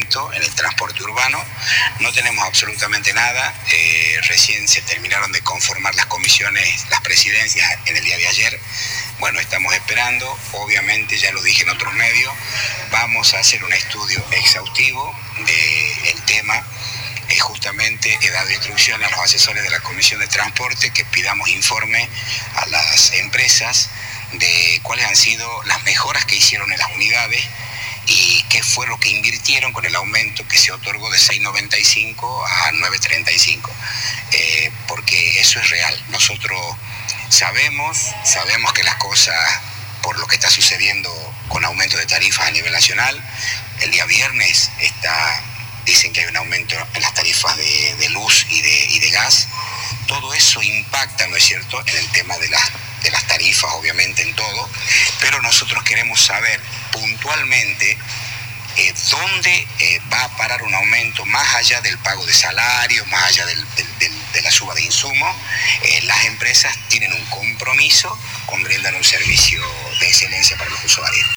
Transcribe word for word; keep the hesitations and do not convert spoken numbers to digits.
concreto en el transporte urbano. No tenemos absolutamente nada. Eh, recién se terminaron de conformar las comisiones, las presidencias en el día de ayer. Bueno, estamos esperando. Obviamente, ya lo dije en otros medios, vamos a hacer un estudio exhaustivo del tema. Eh, justamente he dado instrucción a los asesores de la Comisión de Transporte que pidamos informe a las empresas de cuáles han sido las mejoras que hicieron en las unidades y qué fue lo que invirtieron con el aumento que se otorgó de seis noventa y cinco a nueve treinta y cinco. Eh, porque eso es real. Nosotros sabemos, sabemos que las cosas, por lo que está sucediendo con aumento de tarifas a nivel nacional, el día viernes está... dicen que hay un aumento en las tarifas de, de luz y de, y de gas. Todo eso impacta, ¿no es cierto?, en el tema de las, de las tarifas, obviamente, en todo. Pero nosotros queremos saber puntualmente eh, dónde eh, va a parar un aumento más allá del pago de salarios, más allá del, del, del, de la suba de insumos. Eh, las empresas tienen un compromiso con brindar un servicio de excelencia para los usuarios.